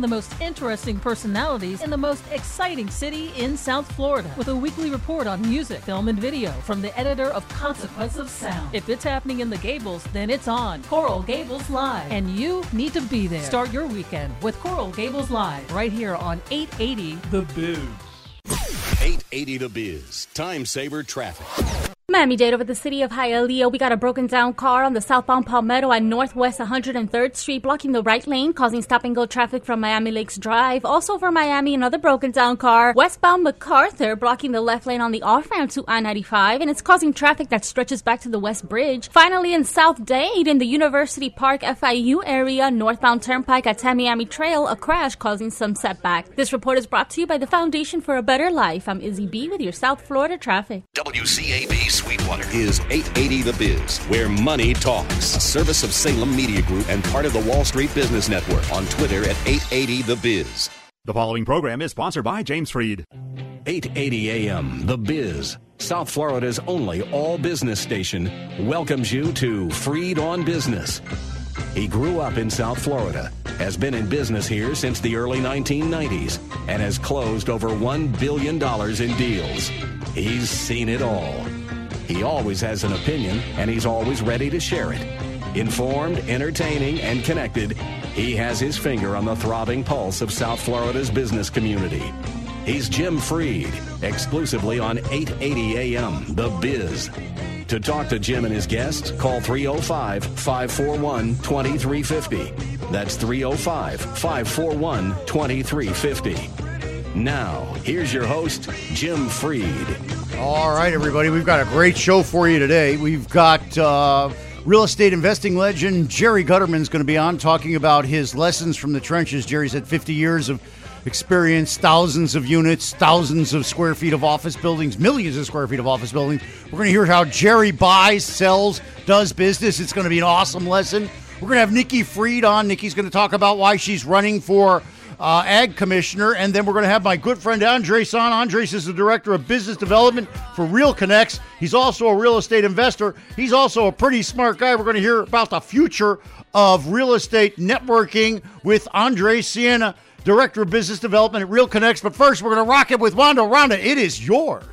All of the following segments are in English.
the most interesting personalities in the most exciting city in South Florida with a weekly report on music, film, and video from the editor of Consequence of Sound. If it's happening in the Gables, then it's on Coral Gables Live, and you need to be there. Start your weekend with Coral Gables Live right here on 880 The Biz. 880 The Biz. Time saver traffic. Miami-Dade over the city of Hialeah. We got a broken down car on the southbound Palmetto at Northwest 103rd Street, blocking the right lane, causing stop-and-go traffic from Miami Lakes Drive. Also for Miami, another broken down car, westbound MacArthur, blocking the left lane on the off-ramp to I-95, and it's causing traffic that stretches back to the West Bridge. Finally, in South Dade, in the University Park FIU area, northbound Turnpike at Tamiami Trail, a crash causing some setback. This report is brought to you by the Foundation for a Better Life. I'm Izzy B. with your South Florida traffic. WCAB Sweetwater is 880 The Biz, where money talks. A service of Salem Media Group and part of the Wall Street Business Network. On Twitter at 880 The Biz. The following program is sponsored by James Freed. 880 AM The Biz, South Florida's only all-business station, welcomes you to Freed on Business. He grew up in South Florida, has been in business here since the early 1990s, and has closed over $1 billion in deals. He's seen it all. He always has an opinion, and he's always ready to share it. Informed, entertaining, and connected, he has his finger on the throbbing pulse of South Florida's business community. He's Jim Freed, exclusively on 880 AM The Biz. To talk to Jim and his guests, call 305-541-2350. That's 305-541-2350. Now, here's your host, Jim Freed. All right, everybody, we've got a great show for you today. We've got real estate investing legend Jerry Gutterman's going to be on talking about his lessons from the trenches. Jerry's had 50 years of experience, thousands of units, thousands of square feet of office buildings, millions of square feet of office buildings. We're going to hear how Jerry buys, sells, does business. It's going to be an awesome lesson. We're going to have Nikki Freed on. Nikki's going to talk about why she's running for Ag Commissioner, and then we're going to have my good friend Andres on. Andres is the Director of Business Development for Real Connects. He's also a real estate investor. He's also a pretty smart guy. We're going to hear about the future of real estate networking with Andres Siena, Director of Business Development at Real Connects. But first, we're going to rock it with Wanda. Wanda, it is yours.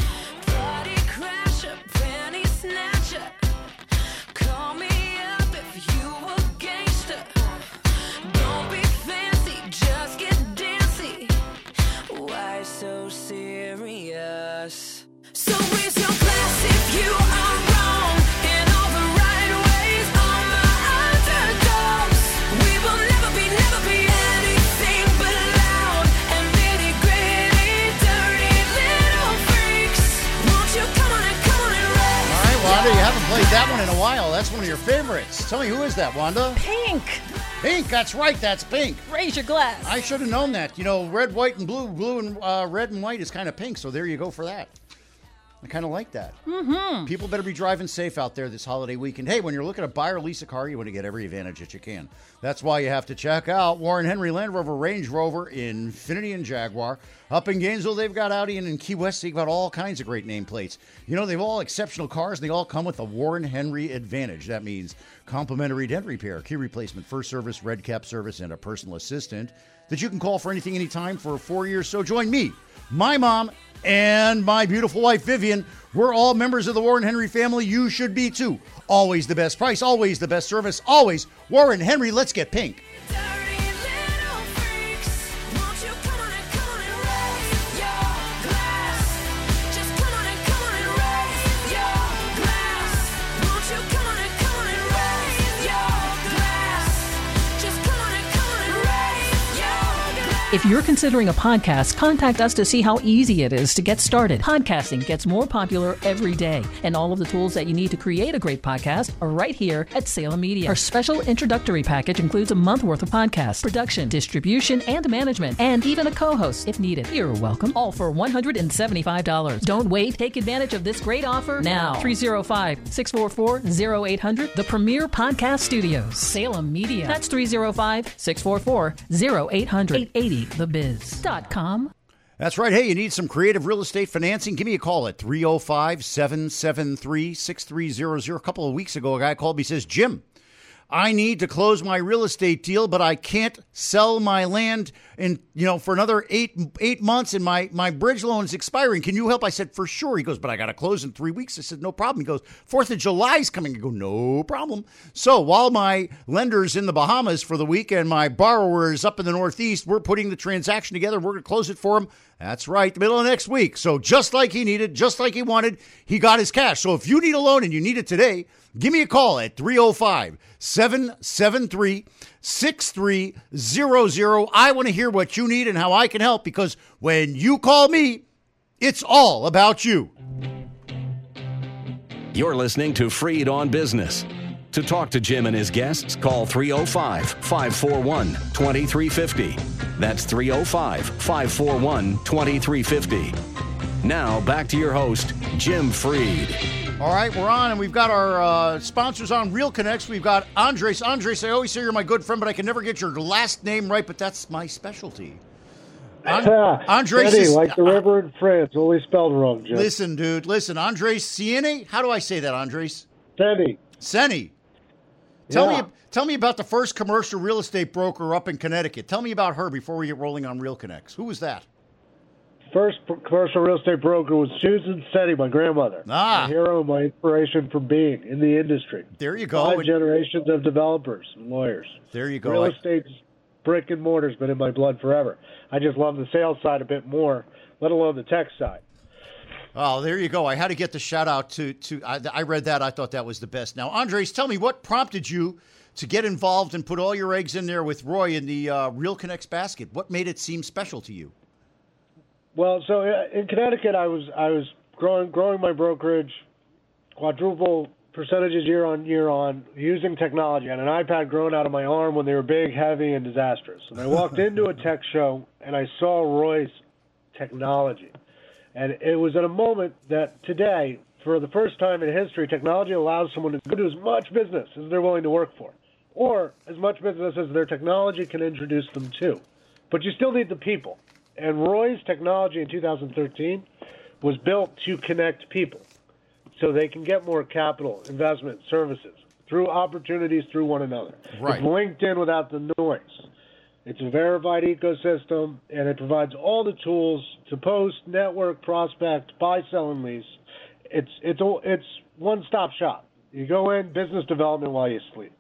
So raise your glass if you are wrong in all the right ways. All my underdogs, we will never be anything but loud and nitty gritty, dirty little freaks. Won't you come on and raise? All right, Wanda, you haven't played that one in a while. That's one of your favorites. Tell me, who is that, Wanda? Pink. Pink, that's right, that's Pink. Raise your glass. I should have known that. You know, red, white, and blue. Blue and red and white is kind of pink, so there you go for that. I kind of like that. Mm-hmm. People better be driving safe out there this holiday weekend. Hey, when you're looking to buy or lease a car, you want to get every advantage that you can. That's why you have to check out Warren Henry Land Rover, Range Rover, Infiniti, and Jaguar. Up in Gainesville, they've got Audi, and in Key West, they've got all kinds of great nameplates. You know, they've all exceptional cars, and they all come with a Warren Henry Advantage. That means complimentary dent repair, key replacement, first service, red cap service, and a personal assistant that you can call for anything, anytime for 4 years. So join me, my mom, and my beautiful wife, Vivian. We're all members of the Warren Henry family. You should be too. Always the best price, always the best service, always Warren Henry. Let's get pink. If you're considering a podcast, contact us to see how easy it is to get started. Podcasting gets more popular every day, and all of the tools that you need to create a great podcast are right here at Salem Media. Our special introductory package includes a month worth of podcasts, production, distribution, and management, and even a co-host if needed. You're welcome. All for $175. Don't wait. Take advantage of this great offer now. 305-644-0800, the premier podcast studios. Salem Media. That's 305-644-0800. 880thebiz.com. That's right. Hey, you need some creative real estate financing? Give me a call at 305-773-6300. A couple of weeks ago, a guy called me, says, Jim, I need to close my real estate deal, but I can't sell my land for another eight months, and my bridge loan is expiring. Can you help? I said, for sure. He goes, but I got to close in 3 weeks. I said, no problem. He goes, 4th of July is coming. I go, no problem. So while my lender's in the Bahamas for the week and my borrower is up in the Northeast, we're putting the transaction together. We're going to close it for him. That's right, the middle of next week. So just like he needed, just like he wanted, he got his cash. So if you need a loan and you need it today, give me a call at 305-773-6300. I want to hear what you need and how I can help, because when you call me, it's all about you. You're listening to Freed on Business. To talk to Jim and his guests, call 305-541-2350. That's 305-541-2350. Now, back to your host, Jim Freed. All right, we're on, and we've got our sponsors on, Real Connects. We've got Andres. Andres, I always say you're my good friend, but I can never get your last name right, but that's my specialty. Andres is like the river in France, only spelled wrong, Jim. Listen, dude, Andres Siene? How do I say that, Andres? Seni. Tell me about the first commercial real estate broker up in Connecticut. Tell me about her before we get rolling on Real Connects. Who was that? First commercial real estate broker was Susan Seni, my grandmother. My hero, my inspiration for being in the industry. There you go. 5 generations of developers and lawyers. There you go. Real estate's brick and mortar's been in my blood forever. I just love the sales side a bit more, let alone the tech side. Oh, there you go. I had to get the shout out to I read that. I thought that was the best. Now, Andres, tell me, what prompted you to get involved and put all your eggs in there with Roy in the Real Connects basket? What made it seem special to you? Well, so in Connecticut, I was growing my brokerage, quadruple percentages year on, using technology. I had an iPad growing out of my arm when they were big, heavy, and disastrous. And I walked into a tech show, and I saw Roy's technology. And it was at a moment that today, for the first time in history, technology allows someone to do as much business as they're willing to work for, or as much business as their technology can introduce them to. But you still need the people. And Roy's technology in 2013 was built to connect people so they can get more capital, investment, services, through opportunities through one another. Right. It's LinkedIn without the noise. It's a verified ecosystem, and it provides all the tools to post, network, prospect, buy, sell, and lease. It's one-stop shop. You go in, business development while you sleep.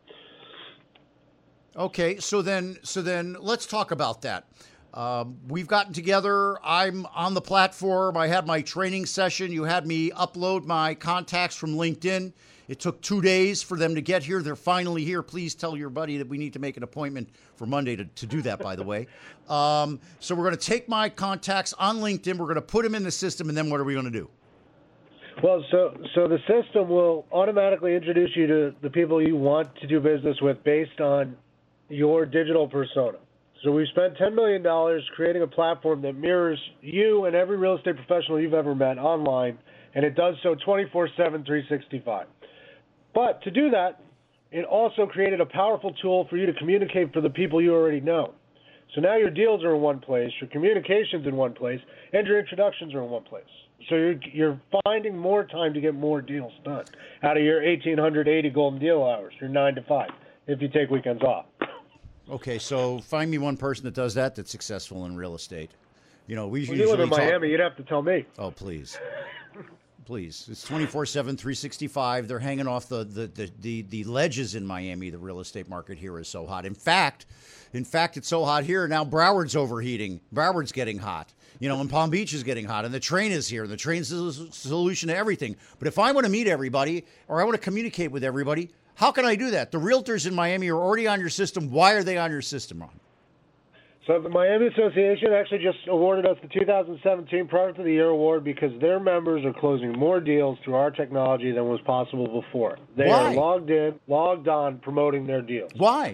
Okay, so then let's talk about that. We've gotten together. I'm on the platform. I had my training session. You had me upload my contacts from LinkedIn. It took 2 days for them to get here. They're finally here. Please tell your buddy that we need to make an appointment for Monday to do that, by the way. So we're going to take my contacts on LinkedIn. We're going to put them in the system, and then what are we going to do? Well, so the system will automatically introduce you to the people you want to do business with based on your digital persona. So we spent $10 million creating a platform that mirrors you and every real estate professional you've ever met online, and it does so 24/7, 365. But to do that, it also created a powerful tool for you to communicate for the people you already know. So now your deals are in one place, your communication's in one place, and your introductions are in one place. So you're finding more time to get more deals done out of your 1,880 golden deal hours, your 9 to 5, if you take weekends off. Okay, so find me one person that does that that's successful in real estate. You know, we Well, usually you live in talk- Miami, you'd have to tell me. Oh, please. Please. It's 24/7, 365. They're hanging off the ledges in Miami. The real estate market here is so hot. In fact, it's so hot here now. Broward's overheating. Broward's getting hot. You know, and Palm Beach is getting hot, and the train is here. And the train's a solution to everything. But if I want to meet everybody or I want to communicate with everybody, how can I do that? The realtors in Miami are already on your system. Why are they on your system, Ron? So the Miami Association actually just awarded us the 2017 Product of the Year award because their members are closing more deals through our technology than was possible before. They Why? are logged on, promoting their deals. Why?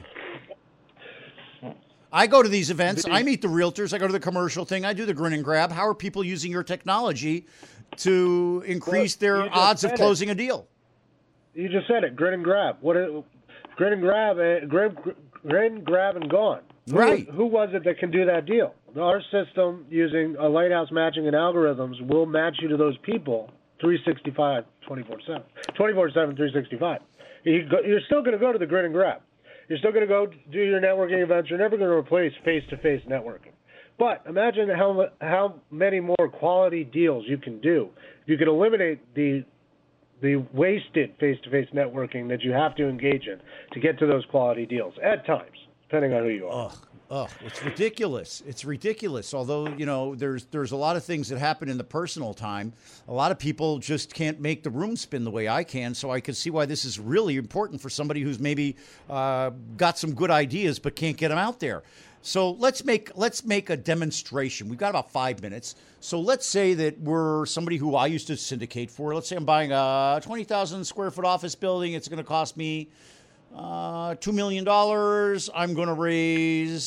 I go to these events. I meet the realtors. I go to the commercial thing. I do the grin and grab. How are people using your technology to increase their odds of closing a deal? You just said it, grin and grab. Grin and grab, grin, grab, and gone. Right. Who was it that can do that deal? Our system, using a lighthouse matching and algorithms, will match you to those people 365, 24/7. 24/7, 365. You're still going to go to the grit and grab. You're still going to go do your networking events. You're never going to replace face-to-face networking. But imagine how many more quality deals you can do if you can eliminate the wasted face-to-face networking that you have to engage in to get to those quality deals at times, depending on who you are. It's ridiculous. It's ridiculous. Although, there's a lot of things that happen in the personal time. A lot of people just can't make the room spin the way I can. So I can see why this is really important for somebody who's maybe got some good ideas but can't get them out there. So let's make a demonstration. We've got about 5 minutes. So let's say that we're somebody who I used to syndicate for. Let's say I'm buying a 20,000 square foot office building. It's going to cost me $2 million. I'm going to raise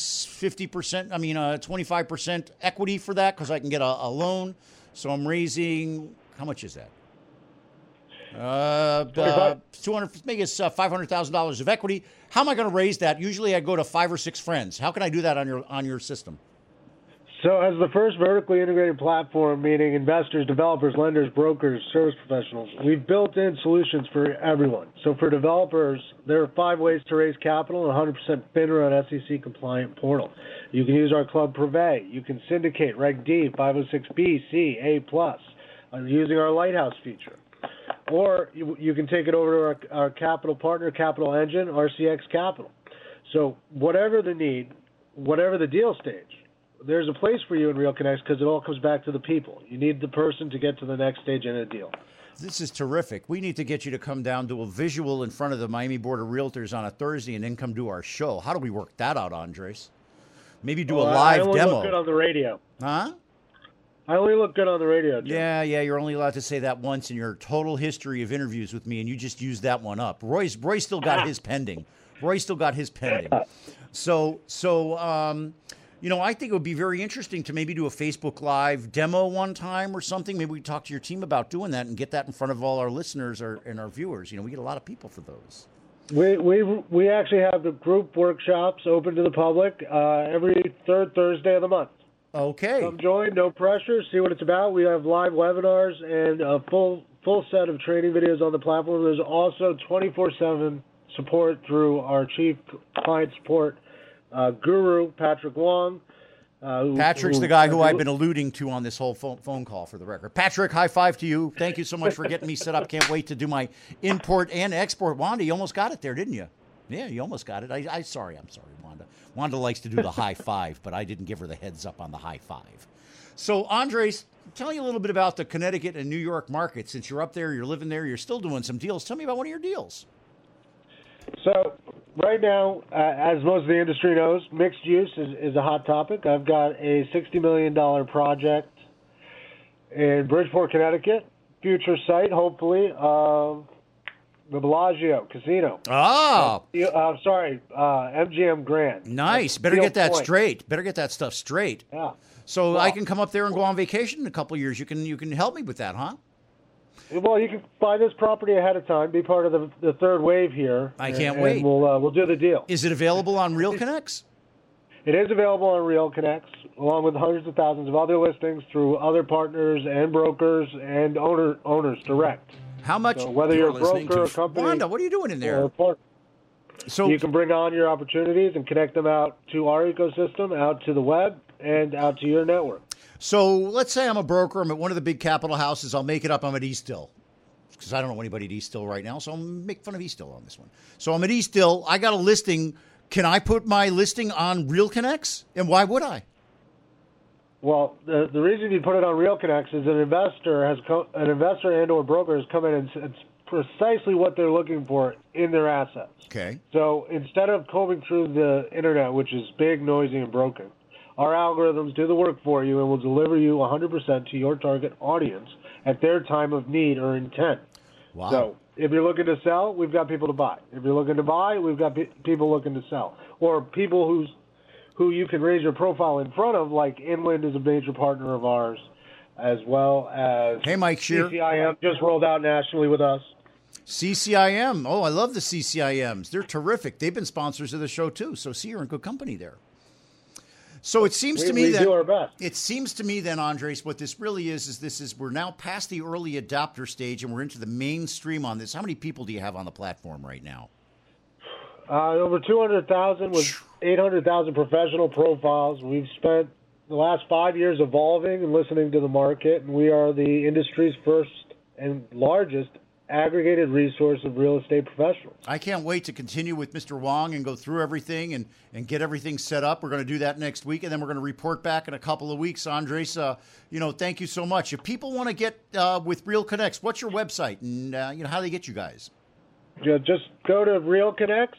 25% equity for that because I can get a loan. So I'm raising, how much is that? 200, maybe it's $500,000 of equity. How am I going to raise that? Usually I go to 5 or 6 friends. How can I do that on your system? So as the first vertically integrated platform, meaning investors, developers, lenders, brokers, service professionals, we've built in solutions for everyone. So for developers, there are 5 ways to raise capital and 100% FINRA and SEC compliant portal. You can use our Club Privé. You can syndicate Reg D, 506B, C, A+, using our Lighthouse feature. Or you can take it over to our capital partner, Capital Engine, RCX Capital. So whatever the need, whatever the deal stage, there's a place for you in Real Connects because it all comes back to the people. You need the person to get to the next stage in a deal. This is terrific. We need to get you to come down to a visual in front of the Miami Board of Realtors on a Thursday and then come do our show. How do we work that out, Andres? Maybe do a live I only demo. look good on the radio. Huh? I only look good on the radio, Jim. Yeah, you're only allowed to say that once in your total history of interviews with me, and you just used that one up. Roy still got his pending. So, I think it would be very interesting to maybe do a Facebook Live demo one time or something. Maybe we can talk to your team about doing that and get that in front of all our listeners and our viewers. We get a lot of people for those. We actually have the group workshops open to the public every third Thursday of the month. Okay. Come join, no pressure, see what it's about. We have live webinars and a full set of training videos on the platform. There's also 24/7 support through our chief client support guru, Patrick Wong. Patrick's the guy who I've been alluding to on this whole phone call, for the record. Patrick, high five to you. Thank you so much for getting me set up. Can't wait to do my import and export. Wanda, you almost got it there, didn't you? Yeah, you almost got it. I'm sorry, Wanda. Wanda likes to do the high five, but I didn't give her the heads up on the high five. So, Andres, tell me a little bit about the Connecticut and New York market. Since you're up there, you're living there, you're still doing some deals. Tell me about one of your deals. So, right now, as most of the industry knows, mixed use is a hot topic. I've got a $60 million project in Bridgeport, Connecticut, future site, hopefully, of the Bellagio Casino. MGM Grand. Nice. Better get that straight. Better get that stuff straight. Yeah. So I can come up there and go on vacation in a couple of years. You can help me with that, huh? Well, you can buy this property ahead of time, be part of the third wave here. I can't wait. We'll do the deal. Is it available on Real Connects? It is available on Real Connects, along with hundreds of thousands of other listings through other partners and brokers and owners direct. How much? So whether you're a broker or company, Wanda, what are you doing in there? So you can bring on your opportunities and connect them out to our ecosystem, out to the web, and out to your network. So let's say I'm a broker. I'm at one of the big capital houses. I'll make it up. I'm at East Hill because I don't know anybody at East Hill right now, so I'll make fun of East Hill on this one. So I'm at East Hill. I got a listing. Can I put my listing on Real Connects? And why would I? Well, the reason you put it on Real Connects is an investor and or broker has come in and it's precisely what they're looking for in their assets. Okay. So instead of combing through the internet, which is big, noisy, and broken, our algorithms do the work for you and will deliver you 100% to your target audience at their time of need or intent. Wow. So if you're looking to sell, we've got people to buy. If you're looking to buy, we've got people looking to sell. Or people who you can raise your profile in front of, like Inland is a major partner of ours, as well as Mike Shear. CCIM just rolled out nationally with us. CCIM. Oh, I love the CCIMs. They're terrific. They've been sponsors of the show, too. So see, you're in good company there. So it seems to me we that do our best. It seems to me then, Andres, what this really is we're now past the early adopter stage and we're into the mainstream on this. How many people do you have on the platform right now? Over 200,000 with 800,000 professional profiles. We've spent the last 5 years evolving and listening to the market, and we are the industry's first and largest aggregated resource of real estate professionals. I can't wait to continue with Mr. Wong and go through everything and get everything set up. We're going to do that next week, and then we're going to report back in a couple of weeks. Andres, thank you so much. If people want to get with Real Connects, what's your website and how do they get you guys? Just go to Real Connects,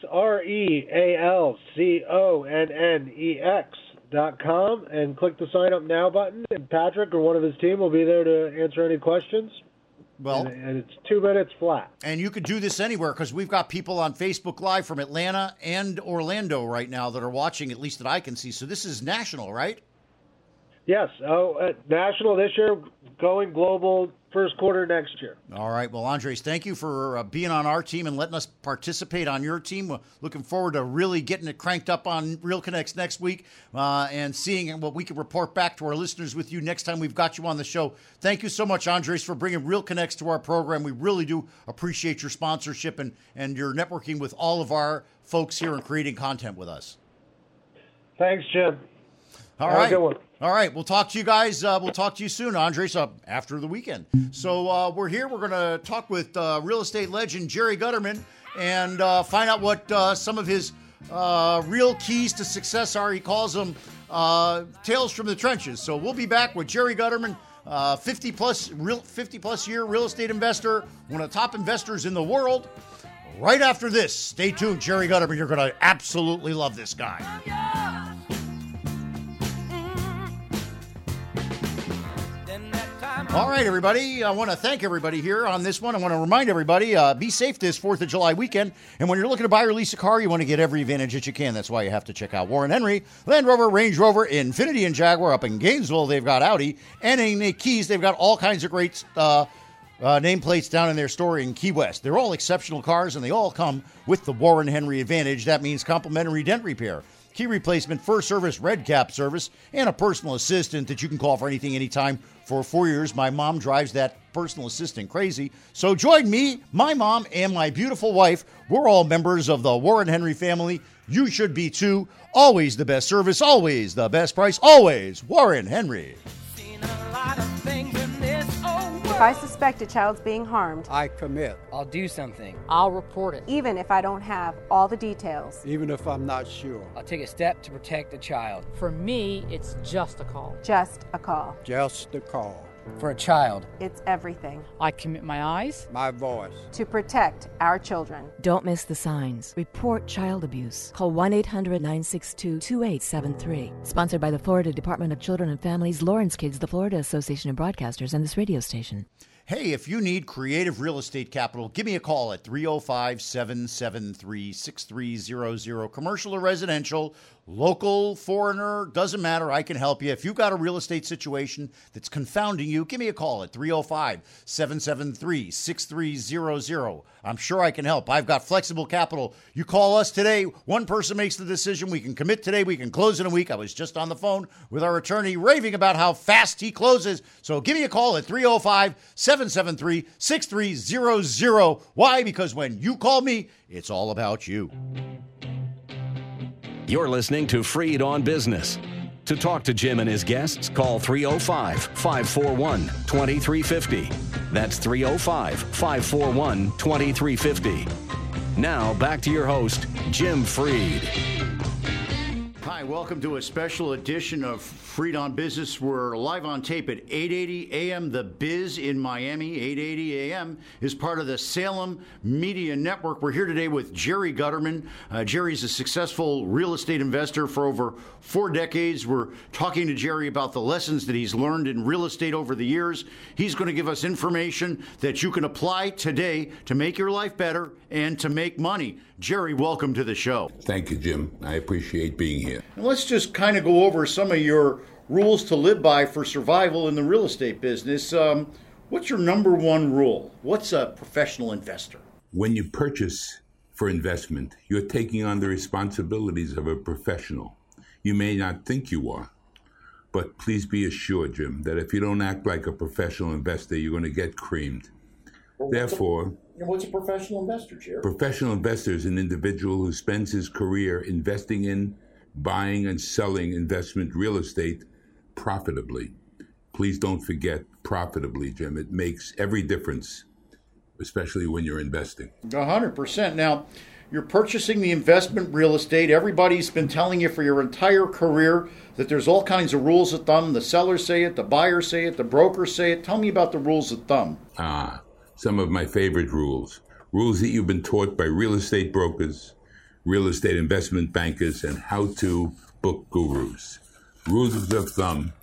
RealConnex.com, and click the Sign Up Now button, and Patrick or one of his team will be there to answer any questions. Well, and it's 2 minutes flat. And you could do this anywhere because we've got people on Facebook Live from Atlanta and Orlando right now that are watching, at least that I can see. So this is national, right? Yes. National this year, going global first quarter next year. All right. Well, Andres, thank you for being on our team and letting us participate on your team. We're looking forward to really getting it cranked up on Real Connects next week and seeing what we can report back to our listeners with you next time we've got you on the show. Thank you so much, Andres, for bringing Real Connects to our program. We really do appreciate your sponsorship and your networking with all of our folks here and creating content with us. Thanks, Jim. All Have right. a good one. All right. We'll talk to you guys. We'll talk to you soon, Andres, after the weekend. So we're here. We're going to talk with real estate legend Jerry Gutterman and find out what some of his real keys to success are. He calls them tales from the trenches. So we'll be back with Jerry Gutterman, 50-plus year real estate investor, one of the top investors in the world. Right after this, stay tuned. Jerry Gutterman, you're going to absolutely love this guy. All right, everybody. I want to thank everybody here on this one. I want to remind everybody, be safe this 4th of July weekend. And when you're looking to buy or lease a car, you want to get every advantage that you can. That's why you have to check out Warren Henry, Land Rover, Range Rover, Infiniti, and Jaguar. Up in Gainesville, they've got Audi. And in the Keys, they've got all kinds of great nameplates down in their store in Key West. They're all exceptional cars, and they all come with the Warren Henry advantage. That means complimentary dent repair, key replacement, first service, red cap service, and a personal assistant that you can call for anything, anytime. For 4 years, my mom drives that personal assistant crazy. So join me, my mom, and my beautiful wife. We're all members of the Warren Henry family. You should be too. Always the best service, always the best price, always Warren Henry. If I suspect a child's being harmed, I commit. I'll do something. I'll report it. even if I don't have all the details. Even if I'm not sure. I'll take a step to protect the child. For me, it's just a call. Just a call. Just a call. For a child, It's everything. I commit my eyes. My voice. To protect our children. Don't miss the signs. Report child abuse. Call 1-800-962-2873. Sponsored by the Florida Department of Children and Families, Lawrence Kids, the Florida Association of Broadcasters, and this radio station. Hey, if you need creative real estate capital, give me a call at 305-773-6300. Commercial or residential, local, foreigner, doesn't matter. I can help you. If you've got a real estate situation that's confounding you, give me a call at 305-773-6300. I'm sure I can help. I've got flexible capital. You call us today. One person makes the decision. We can commit today. We can close in a week. I was just on the phone with our attorney raving about how fast he closes. So give me a call at 305-773-6300. Why? Because when you call me, it's all about you. You're listening to Freed on Business. To talk to Jim and his guests, call 305-541-2350. That's 305-541-2350. Now, back to your host, Jim Freed. Hi, welcome to a special edition of Freed on Business. We're live on tape at 880 a.m. The Biz in Miami. 880 a.m. is part of the Salem Media Network. We're here today with Jerry Gutterman. Jerry's a successful real estate investor for over 4 decades. We're talking to Jerry about the lessons that he's learned in real estate over the years. He's going to give us information that you can apply today to make your life better and to make money. Jerry, welcome to the show. Thank you, Jim. I appreciate being here. And let's just kind of go over some of your rules to live by for survival in the real estate business. What's your number one rule? What's a professional investor? When you purchase for investment, you're taking on the responsibilities of a professional. You may not think you are, but please be assured, Jim, that if you don't act like a professional investor, you're going to get creamed. Therefore, what's a professional investor, Jerry? Professional investor is an individual who spends his career investing in, buying, and selling investment real estate profitably. Please don't forget profitably, Jim. It makes every difference, especially when you're investing. 100%. Now, you're purchasing the investment real estate. Everybody's been telling you for your entire career that there's all kinds of rules of thumb. The sellers say it, the buyers say it, the brokers say it. Tell me about the rules of thumb. Some of my favorite rules. Rules that you've been taught by real estate brokers, real estate investment bankers, and how-to book gurus. Rules of thumb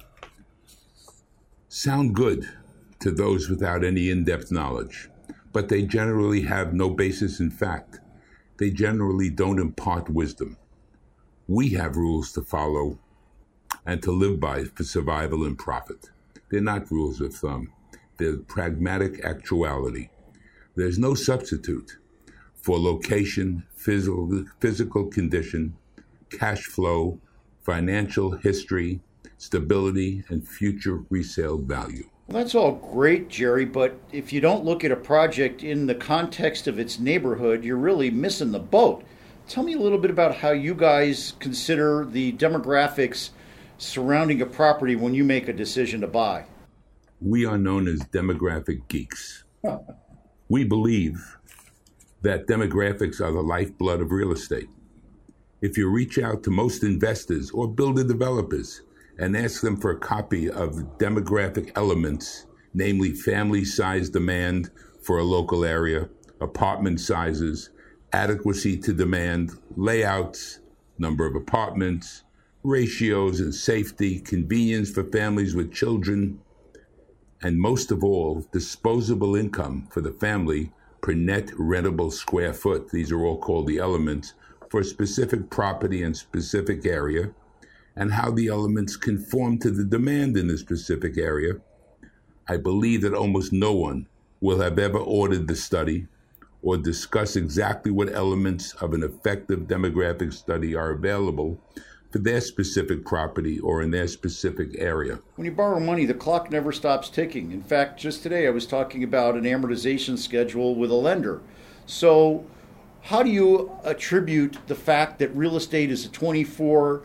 sound good to those without any in-depth knowledge, but they generally have no basis in fact. They generally don't impart wisdom. We have rules to follow and to live by for survival and profit. They're not rules of thumb. They're pragmatic actuality. There's no substitute for location, physical condition, cash flow, financial history, stability, and future resale value. Well, that's all great, Jerry, but if you don't look at a project in the context of its neighborhood, you're really missing the boat. Tell me a little bit about how you guys consider the demographics surrounding a property when you make a decision to buy. We are known as demographic geeks. We believe that demographics are the lifeblood of real estate. If you reach out to most investors or builder developers and ask them for a copy of demographic elements, namely family size demand for a local area, apartment sizes, adequacy to demand, layouts, number of apartments, ratios and safety, convenience for families with children, and most of all, disposable income for the family per net rentable square foot. These are all called the elements for a specific property and specific area, and how the elements conform to the demand in the specific area. I believe that almost no one will have ever ordered the study or discuss exactly what elements of an effective demographic study are available for their specific property or in their specific area. When you borrow money, the clock never stops ticking. In fact, just today I was talking about an amortization schedule with a lender. So how do you attribute the fact that real estate is a 24/7,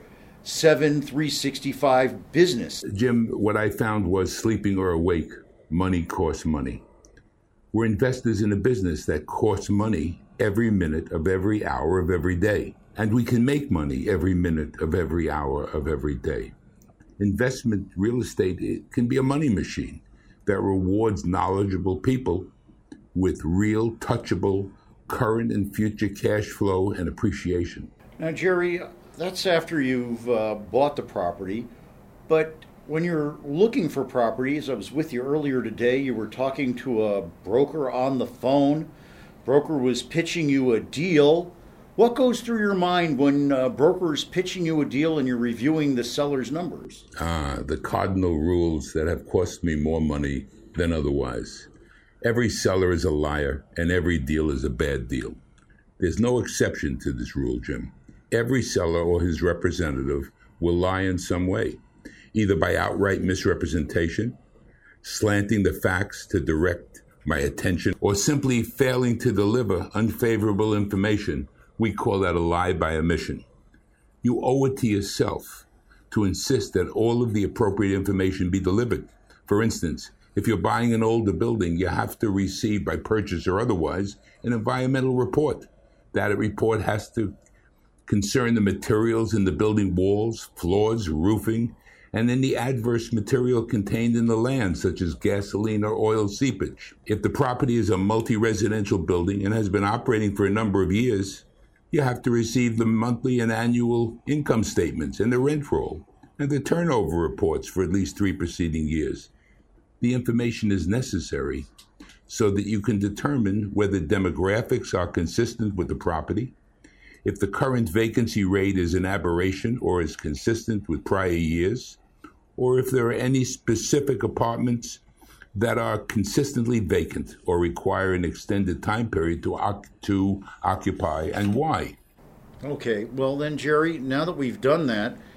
365 business? Jim, what I found was sleeping or awake, money costs money. We're investors in a business that costs money every minute of every hour of every day. And we can make money every minute of every hour of every day. Investment real estate, it can be a money machine that rewards knowledgeable people with real, touchable, current and future cash flow and appreciation. Now, Jerry, that's after you've bought the property. But when you're looking for properties, I was with you earlier today, you were talking to a broker on the phone. Broker was pitching you a deal. What goes through your mind when a broker's pitching you a deal and you're reviewing the seller's numbers? The cardinal rules that have cost me more money than otherwise. Every seller is a liar, and every deal is a bad deal. There's no exception to this rule, Jim. Every seller or his representative will lie in some way, either by outright misrepresentation, slanting the facts to direct my attention, or simply failing to deliver unfavorable information. We call that a lie by omission. You owe it to yourself to insist that all of the appropriate information be delivered. For instance, if you're buying an older building, you have to receive, by purchase or otherwise, an environmental report. That report has to concern the materials in the building walls, floors, roofing, and any adverse material contained in the land, such as gasoline or oil seepage. If the property is a multi-residential building and has been operating for a number of years, you have to receive the monthly and annual income statements and the rent roll and the turnover reports for at least 3 preceding years. The information is necessary so that you can determine whether demographics are consistent with the property, if the current vacancy rate is an aberration or is consistent with prior years, or if there are any specific apartments that are consistently vacant or require an extended time period to occupy, and why. Okay, well then, Jerry, now that we've done that,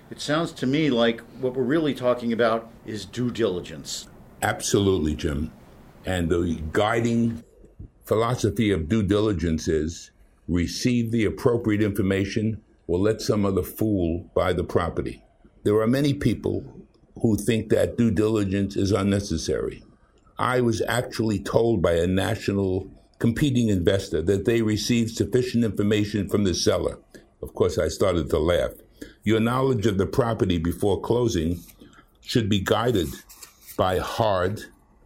it sounds to me like what we're really talking about is due diligence. Absolutely, Jim. And the guiding philosophy of due diligence is receive the appropriate information or let some other fool buy the property. There are many people who think that due diligence is unnecessary. I was actually told by a national competing investor that they received sufficient information from the seller. Of course, I started to laugh. Your knowledge of the property before closing should be guided by hard,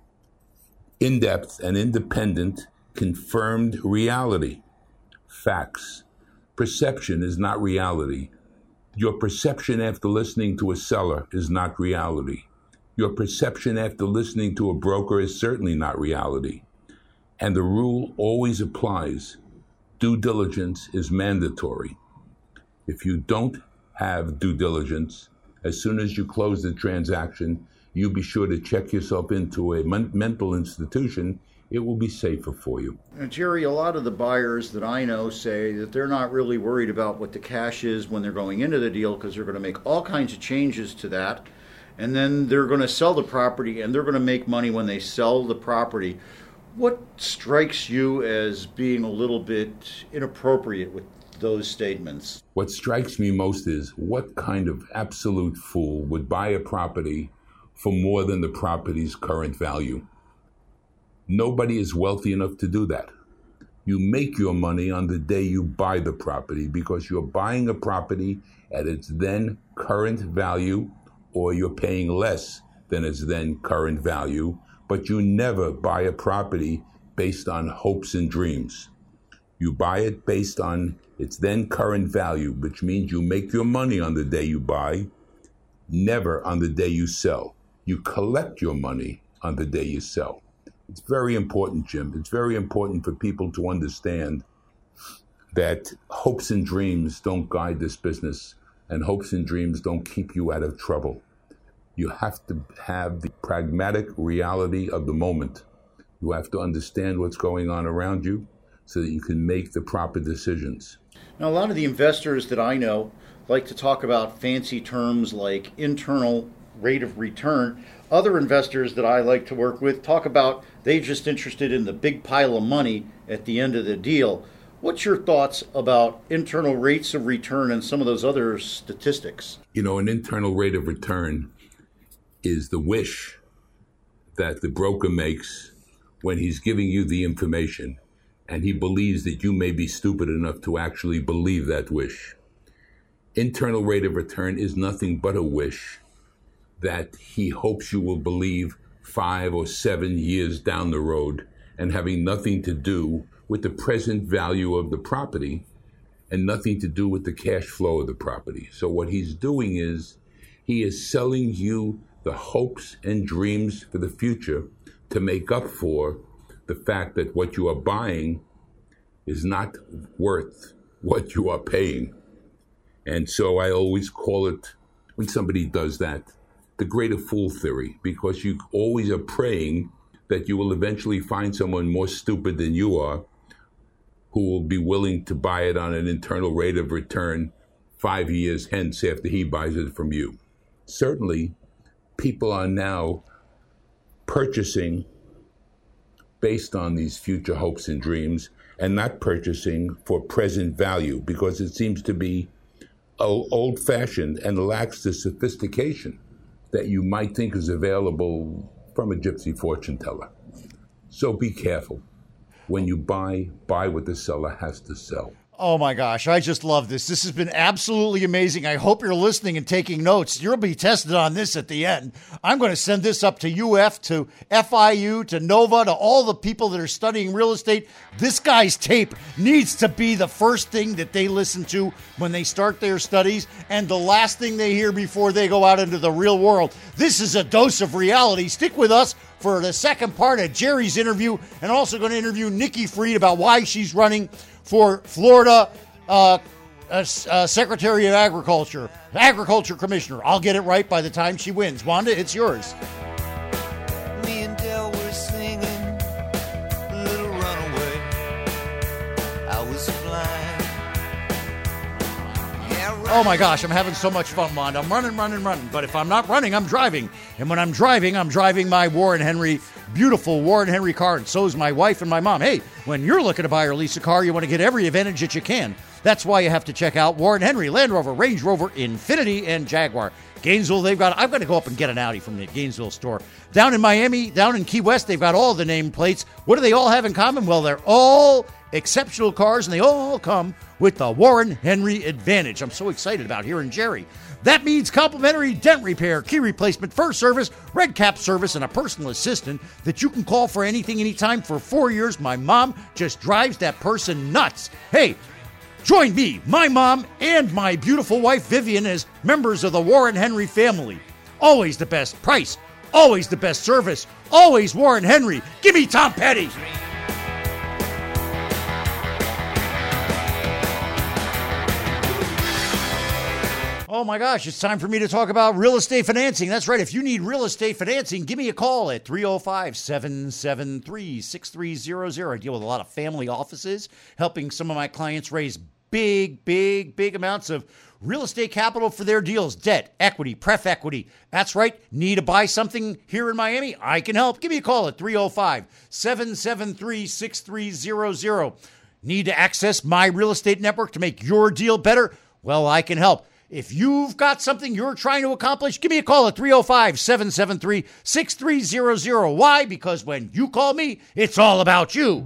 in-depth, and independent, confirmed reality. Facts. Perception is not reality. Your perception after listening to a seller is not reality. Your perception after listening to a broker is certainly not reality. And the rule always applies. Due diligence is mandatory. If you don't have due diligence, as soon as you close the transaction, you be sure to check yourself into a mental institution. It will be safer for you. Now, Jerry, a lot of the buyers that I know say that they're not really worried about what the cash is when they're going into the deal because they're going to make all kinds of changes to that. And then they're going to sell the property and they're going to make money when they sell the property. What strikes you as being a little bit inappropriate with those statements? What strikes me most is what kind of absolute fool would buy a property for more than the property's current value? Nobody is wealthy enough to do that. You make your money on the day you buy the property because you're buying a property at its then current value, or you're paying less than its then current value, but you never buy a property based on hopes and dreams. You buy it based on its then current value, which means you make your money on the day you buy, never on the day you sell. You collect your money on the day you sell. It's very important, Jim. It's very important for people to understand that hopes and dreams don't guide this business, and hopes and dreams don't keep you out of trouble. You have to have the pragmatic reality of the moment. You have to understand what's going on around you so that you can make the proper decisions. Now, a lot of the investors that I know like to talk about fancy terms like internal rate of return. Other investors that I like to work with talk about they're just interested in the big pile of money at the end of the deal. What's your thoughts about internal rates of return and some of those other statistics? You know, an internal rate of return is the wish that the broker makes when he's giving you the information and he believes that you may be stupid enough to actually believe that wish. Internal rate of return is nothing but a wish that he hopes you will believe 5 or 7 years down the road, and having nothing to do with the present value of the property and nothing to do with the cash flow of the property. So what he's doing is he is selling you the hopes and dreams for the future to make up for the fact that what you are buying is not worth what you are paying. And so I always call it, when somebody does that, the greater fool theory, because you always are praying that you will eventually find someone more stupid than you are who will be willing to buy it on an internal rate of return 5 years hence after he buys it from you. Certainly, people are now purchasing based on these future hopes and dreams and not purchasing for present value because it seems to be old-fashioned and lacks the sophistication that you might think is available from a gypsy fortune teller. So be careful. When you buy what the seller has to sell. Oh my gosh, I just love this. This has been absolutely amazing. I hope you're listening and taking notes. You'll be tested on this at the end. I'm going to send this up to UF, to FIU, to Nova, to all the people that are studying real estate. This guy's tape needs to be the first thing that they listen to when they start their studies and the last thing they hear before they go out into the real world. This is a dose of reality. Stick with us for the second part of Jerry's interview, and also going to interview Nikki Fried about why she's running for Florida Secretary of Agriculture Commissioner. I'll get it right by the time she wins. Wanda, it's yours. Me and Del were singing Little Runaway. I was blind. Yeah, Oh my gosh, I'm having so much fun, Wanda. I'm running. But if I'm not running, I'm driving. And when I'm driving my Warren Henry, beautiful Warren Henry car. And so is my wife and my mom. Hey, when you're looking to buy or lease a car, you want to get every advantage that you can. That's why you have to check out Warren Henry, Land Rover, Range Rover, Infiniti, and Jaguar. Gainesville, I've got to go up and get an Audi from the Gainesville store. Down in Miami, down in Key West, they've got all the nameplates. What do they all have in common? Well, they're all exceptional cars, and they all come with the Warren Henry Advantage. I'm so excited about hearing Jerry. That means complimentary dent repair, key replacement, first service, red cap service, and a personal assistant that you can call for anything, anytime. For 4 years, my mom just drives that person nuts. Hey, join me, my mom, and my beautiful wife, Vivian, as members of the Warren Henry family. Always the best price, always the best service, always Warren Henry. Give me Tom Petty. Oh my gosh, it's time for me to talk about real estate financing. That's right. If you need real estate financing, give me a call at 305-773-6300. I deal with a lot of family offices, helping some of my clients raise big amounts of real estate capital for their deals. Debt, equity, pref equity. That's right. Need to buy something here in Miami? I can help. Give me a call at 305-773-6300. Need to access my real estate network to make your deal better? Well, I can help. If you've got something you're trying to accomplish, give me a call at 305-773-6300. Why? Because when you call me, it's all about you.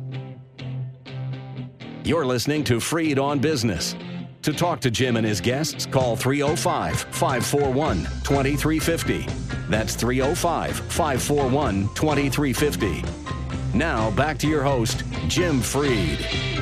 You're listening to Freed on Business. To talk to Jim and his guests, call 305-541-2350. That's 305-541-2350. Now, back to your host, Jim Freed.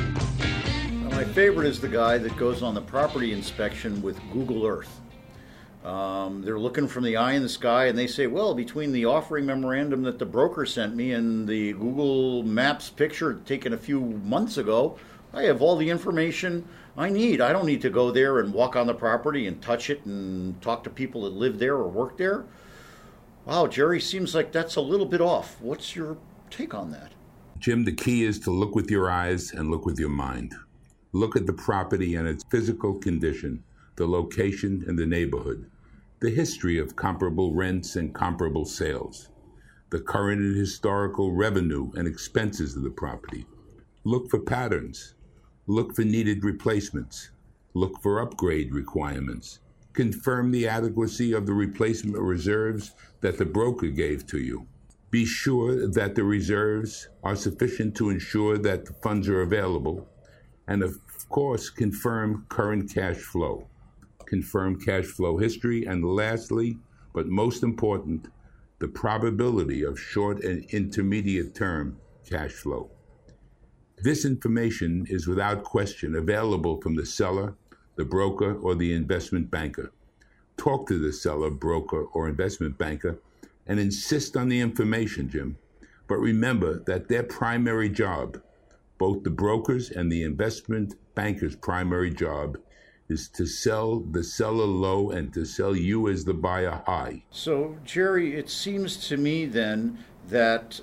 My favorite is the guy that goes on the property inspection with Google Earth. They're looking from the eye in the sky, and they say, well, between the offering memorandum that the broker sent me and the Google Maps picture taken a few months ago, I have all the information I need. I don't need to go there and walk on the property and touch it and talk to people that live there or work there. Wow, Jerry, seems like that's a little bit off. What's your take on that? Jim, the key is to look with your eyes and look with your mind. Look at the property and its physical condition, the location and the neighborhood, the history of comparable rents and comparable sales, the current and historical revenue and expenses of the property. Look for patterns. Look for needed replacements. Look for upgrade requirements. Confirm the adequacy of the replacement reserves that the broker gave to you. Be sure that the reserves are sufficient to ensure that the funds are available. And of course, confirm current cash flow. Confirm cash flow history. And lastly, but most important, the probability of short and intermediate term cash flow. This information is without question available from the seller, the broker, or the investment banker. Talk to the seller, broker, or investment banker and insist on the information, Jim. But remember that their primary job, both the brokers and the investment banker's primary job, is to sell the seller low and to sell you as the buyer high. So, Jerry, it seems to me then that,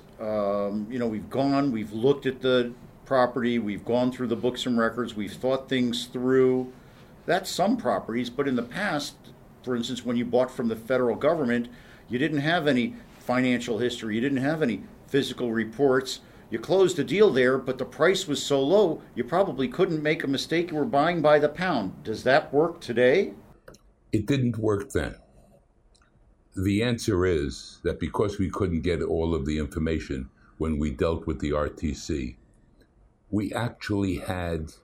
we've looked at the property, we've gone through the books and records, we've thought things through. That's some properties, but in the past, for instance, when you bought from the federal government, you didn't have any financial history, you didn't have any physical reports. You closed a deal there, but the price was so low, you probably couldn't make a mistake. You were buying by the pound. Does that work today? It didn't work then. The answer is that because we couldn't get all of the information when we dealt with the RTC, we actually had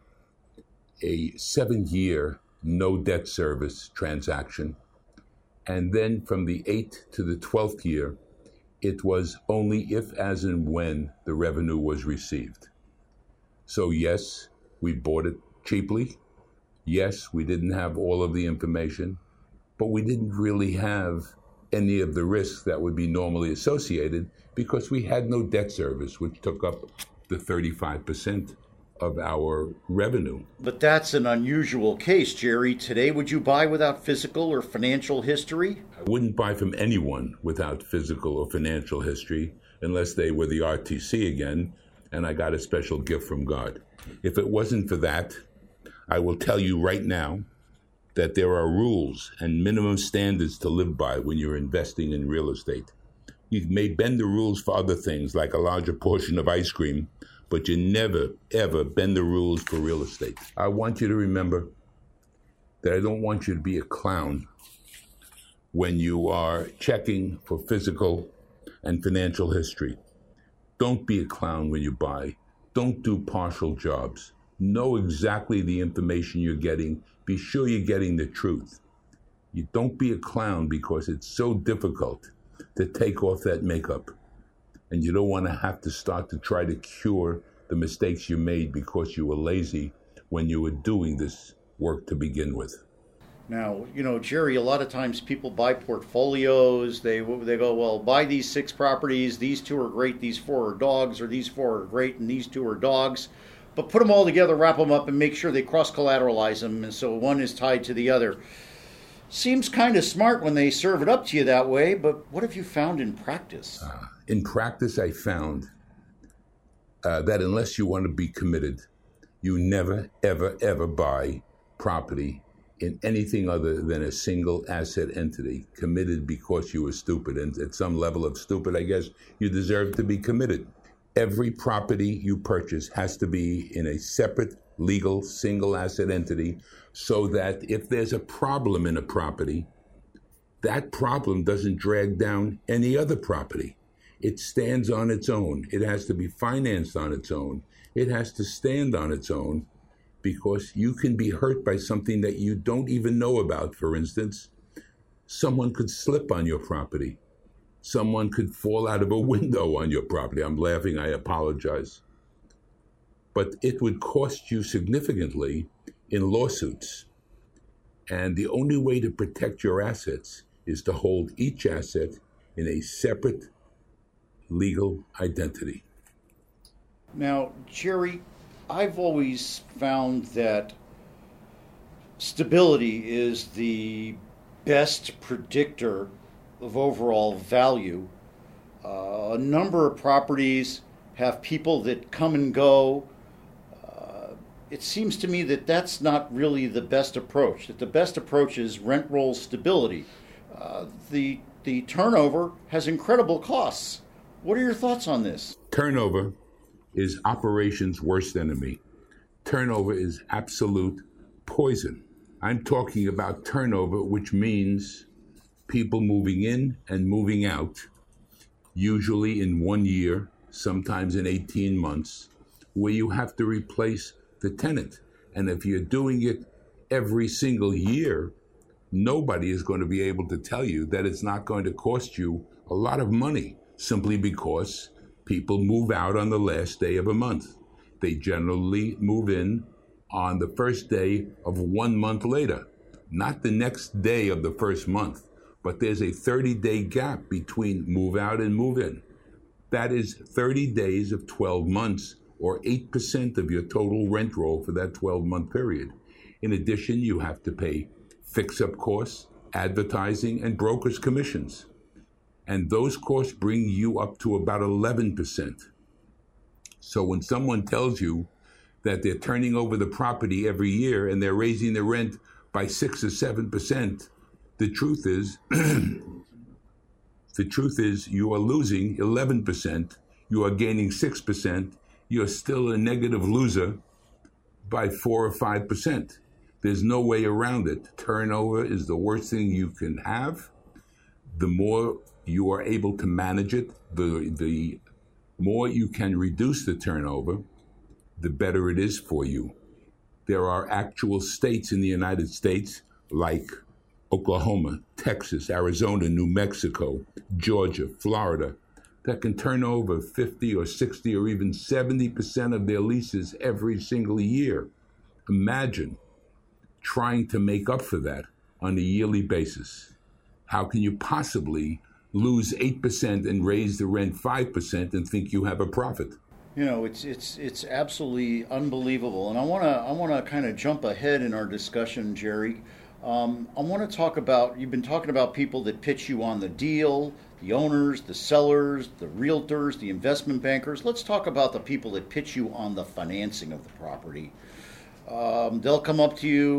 a 7-year no debt service transaction. And then from the 8th to the 12th year, it was only if, as, and when the revenue was received. So yes, we bought it cheaply. Yes, we didn't have all of the information, but we didn't really have any of the risks that would be normally associated because we had no debt service, which took up the 35% of our revenue. But that's an unusual case, Jerry. Today, would you buy without physical or financial history? I wouldn't buy from anyone without physical or financial history unless they were the RTC again, and I got a special gift from God. If it wasn't for that, I will tell you right now that there are rules and minimum standards to live by when you're investing in real estate. You may bend the rules for other things, like a larger portion of ice cream, but you never, ever bend the rules for real estate. I want you to remember that I don't want you to be a clown when you are checking for physical and financial history. Don't be a clown when you buy. Don't do partial jobs. Know exactly the information you're getting. Be sure you're getting the truth. You don't be a clown because it's so difficult to take off that makeup. And you don't want to have to start to try to cure the mistakes you made because you were lazy when you were doing this work to begin with. Now, Jerry, a lot of times people buy portfolios. They go, well, buy these 6 properties. These 2 are great. These 4 are dogs, or these 4 are great, and these 2 are dogs. But put them all together, wrap them up, and make sure they cross-collateralize them, and so one is tied to the other. Seems kind of smart when they serve it up to you that way, but what have you found in practice? In practice, I found that unless you want to be committed, you never, ever, ever buy property in anything other than a single asset entity, committed because you were stupid. And at some level of stupid, I guess, you deserve to be committed. Every property you purchase has to be in a separate, legal, single asset entity, so that if there's a problem in a property, that problem doesn't drag down any other property. It stands on its own. It has to be financed on its own. It has to stand on its own, because you can be hurt by something that you don't even know about. For instance, someone could slip on your property. Someone could fall out of a window on your property. I'm laughing, I apologize. But it would cost you significantly in lawsuits. And the only way to protect your assets is to hold each asset in a separate legal identity. Now, Jerry, I've always found that stability is the best predictor of overall value. A number of properties have people that come and go. It seems to me that that's not really the best approach, that the best approach is rent roll stability. The turnover has incredible costs. What are your thoughts on this? Turnover is operation's worst enemy. Turnover is absolute poison. I'm talking about turnover, which means people moving in and moving out, usually in 1 year, sometimes in 18 months, where you have to replace the tenant. And if you're doing it every single year, nobody is going to be able to tell you that it's not going to cost you a lot of money, simply because people move out on the last day of a month. They generally move in on the first day of 1 month later, not the next day of the first month, but there's a 30-day gap between move out and move in. That is 30 days of 12 months, or 8% of your total rent roll for that 12-month period. In addition, you have to pay fix-up costs, advertising, and broker's commissions. And those costs bring you up to about 11%. So when someone tells you that they're turning over the property every year and they're raising the rent by 6 or 7%, the truth is you are losing 11%, you are gaining 6%, you're still a negative loser by 4 or 5%. There's no way around it. Turnover is the worst thing you can have. The more you are able to manage it, the more you can reduce the turnover, the better it is for you. There are actual states in the United States like Oklahoma, Texas, Arizona, New Mexico, Georgia, Florida, that can turn over 50 or 60 or even 70% of their leases every single year. Imagine trying to make up for that on a yearly basis. How can you possibly lose 8% and raise the rent 5% and think you have a profit? You know, it's absolutely unbelievable. And I want to kind of jump ahead in our discussion, Jerry. I want to talk about, you've been talking about people that pitch you on the deal, the owners, the sellers, the realtors, the investment bankers. Let's talk about the people that pitch you on the financing of the property. They'll come up to you.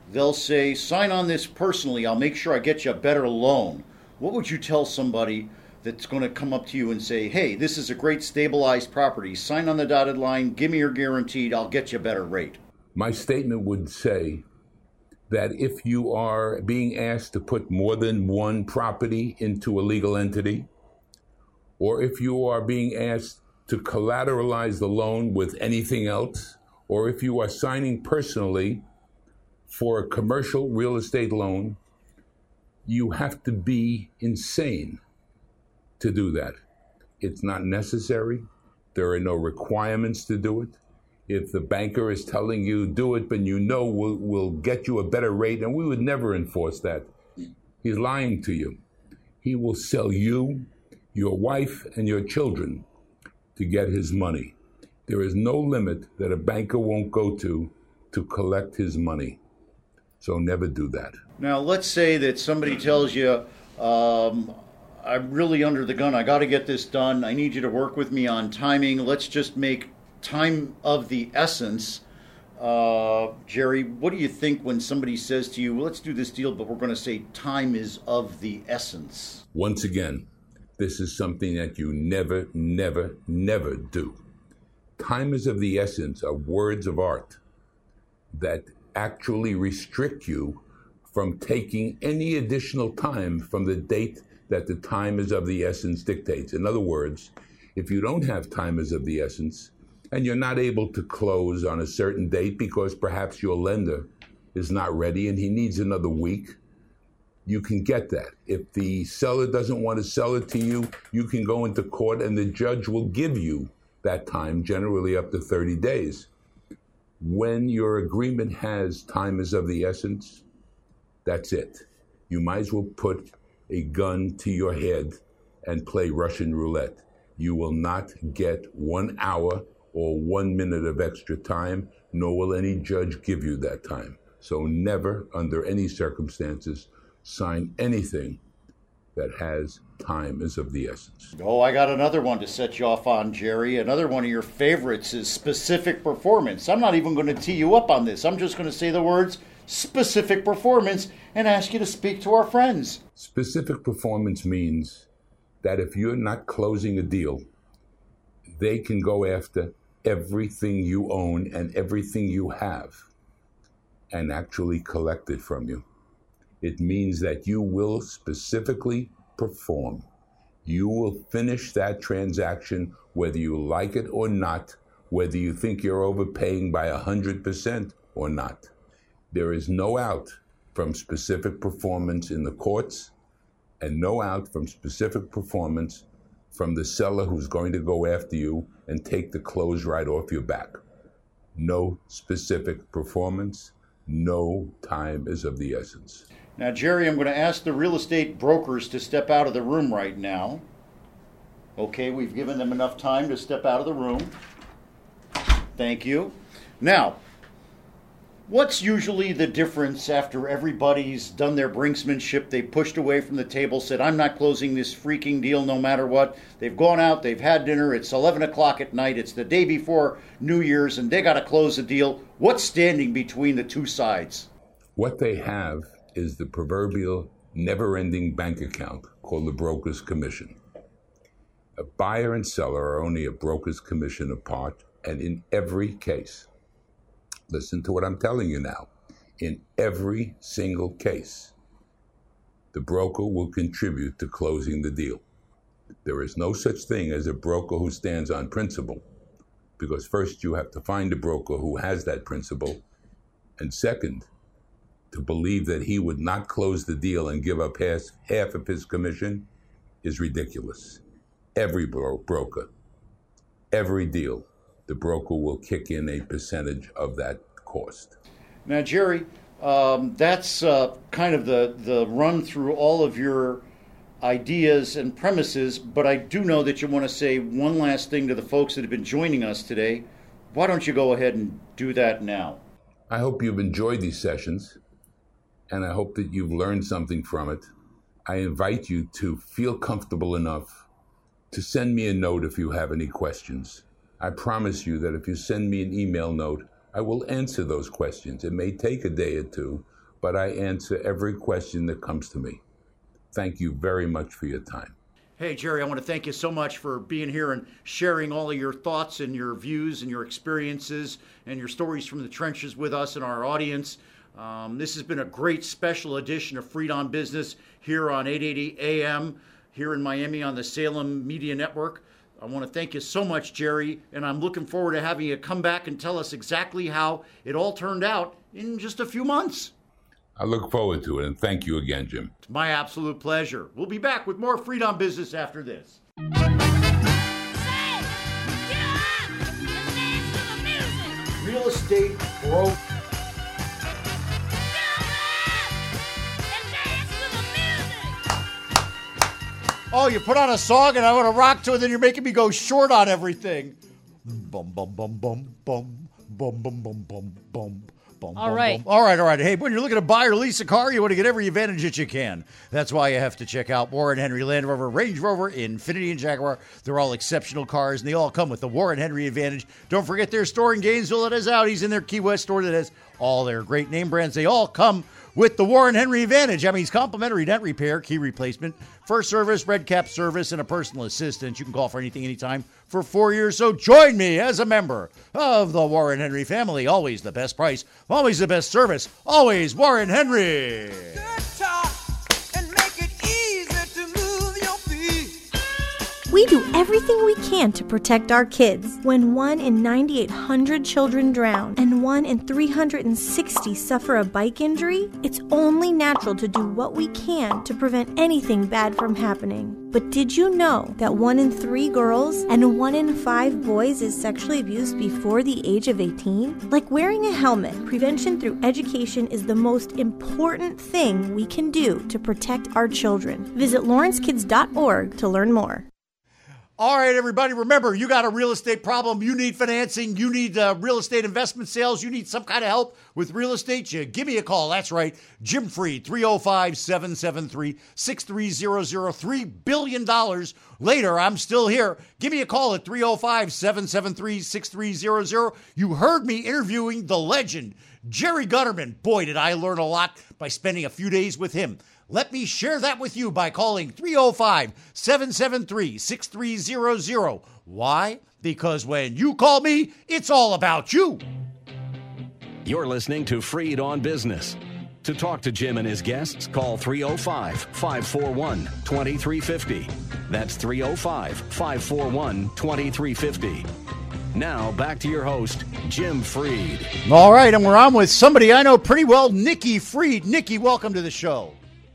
they'll say, sign on this personally, I'll make sure I get you a better loan. What would you tell somebody that's going to come up to you and say, hey, this is a great stabilized property, sign on the dotted line, give me your guaranteed, I'll get you a better rate? My statement would say that if you are being asked to put more than one property into a legal entity, or if you are being asked to collateralize the loan with anything else, or if you are signing personally for a commercial real estate loan, you have to be insane to do that. It's not necessary. There are no requirements to do it. If the banker is telling you do it, but you know we'll get you a better rate, and we would never enforce that, he's lying to you. He will sell you, your wife, and your children to get his money. There is no limit that a banker won't go to collect his money. So never do that. Now, let's say that somebody tells you, I'm really under the gun, I got to get this done, I need you to work with me on timing, let's just make time of the essence. Jerry, what do you think when somebody says to you, well, let's do this deal, but we're going to say time is of the essence? Once again, this is something that you never, never, never do. Time is of the essence are words of art that actually restrict you from taking any additional time from the date that the time is of the essence dictates. In other words, if you don't have time is of the essence, and you're not able to close on a certain date because perhaps your lender is not ready and he needs another week, you can get that. If the seller doesn't want to sell it to you, you can go into court and the judge will give you that time, generally up to 30 days. When your agreement has time is of the essence, that's it. You might as well put a gun to your head and play Russian roulette. You will not get 1 hour or 1 minute of extra time, nor will any judge give you that time. So never, under any circumstances, sign anything that has time is of the essence. Oh, I got another one to set you off on, Jerry. Another one of your favorites is specific performance. I'm not even going to tee you up on this. I'm just going to say the words specific performance and ask you to speak to our friends. Specific performance means that if you're not closing a deal, they can go after everything you own and everything you have and actually collect it from you. It means that you will specifically perform. You will finish that transaction whether you like it or not, whether you think you're overpaying by 100% or not. There is no out from specific performance in the courts and no out from specific performance from the seller who's going to go after you and take the clothes right off your back. No specific performance, no time is of the essence. Now, Jerry, I'm going to ask the real estate brokers to step out of the room right now. Okay, we've given them enough time to step out of the room. Thank you. Now, what's usually the difference after everybody's done their brinksmanship? They pushed away from the table, said, I'm not closing this freaking deal no matter what. They've gone out, they've had dinner, it's 11 o'clock at night, it's the day before New Year's, and they got to close the deal. What's standing between the two sides? What they have is the proverbial never-ending bank account called the broker's commission. A buyer and seller are only a broker's commission apart, and in every case, listen to what I'm telling you now, in every single case, the broker will contribute to closing the deal. There is no such thing as a broker who stands on principle, because first you have to find a broker who has that principle, and second, to believe that he would not close the deal and give up half of his commission is ridiculous. Every broker, every deal, the broker will kick in a percentage of that cost. Now, Jerry, that's kind of the run through all of your ideas and premises, but I do know that you want to say one last thing to the folks that have been joining us today. Why don't you go ahead and do that now? I hope you've enjoyed these sessions, and I hope that you've learned something from it. I invite you to feel comfortable enough to send me a note if you have any questions. I promise you that if you send me an email note, I will answer those questions. It may take a day or two, but I answer every question that comes to me. Thank you very much for your time. Hey, Jerry, I want to thank you so much for being here and sharing all of your thoughts and your views and your experiences and your stories from the trenches with us and our audience. This has been a great special edition of Freed on Business here on 880 AM here in Miami on the Salem Media Network. I want to thank you so much, Jerry, and I'm looking forward to having you come back and tell us exactly how it all turned out in just a few months. I look forward to it, and thank you again, Jim. It's my absolute pleasure. We'll be back with more Freed on Business after this. Real estate broke. Oh, you put on a song and I want to rock to it, then you're making me go short on everything. Bum, bum, bum, bum, bum, bum, bum, bum, bum, bum. All right. All right. Hey, when you're looking to buy or lease a car, you want to get every advantage that you can. That's why you have to check out Warren Henry Land Rover, Range Rover, Infiniti, and Jaguar. They're all exceptional cars, and they all come with the Warren Henry advantage. Don't forget their store in Gainesville that has Audis, in their Key West store that has all their great name brands. They all come with the Warren Henry advantage. That means complimentary dent repair, key replacement, first service, red cap service, and a personal assistant. You can call for anything, anytime for 4 years. So join me as a member of the Warren Henry family. Always the best price, always the best service, always Warren Henry. We do everything we can to protect our kids. When 1 in 9,800 children drown and 1 in 360 suffer a bike injury, it's only natural to do what we can to prevent anything bad from happening. But did you know that 1 in 3 girls and 1 in 5 boys is sexually abused before the age of 18? Like wearing a helmet, prevention through education is the most important thing we can do to protect our children. Visit lawrencekids.org to learn more. All right, everybody, remember, you got a real estate problem, you need financing, you need real estate investment sales, you need some kind of help with real estate, you give me a call. That's right, Jim Freed, 305-773-6300, $3 billion later, I'm still here. Give me a call at 305-773-6300. You heard me interviewing the legend, Jerry Gutterman. Boy, did I learn a lot by spending a few days with him. Let me share that with you by calling 305-773-6300. Why? Because when you call me, it's all about you. You're listening to Freed on Business. To talk to Jim and his guests, call 305-541-2350. That's 305-541-2350. Now, back to your host, Jim Freed. All right, and we're on with somebody I know pretty well, Nikki Freed. Nikki, welcome to the show.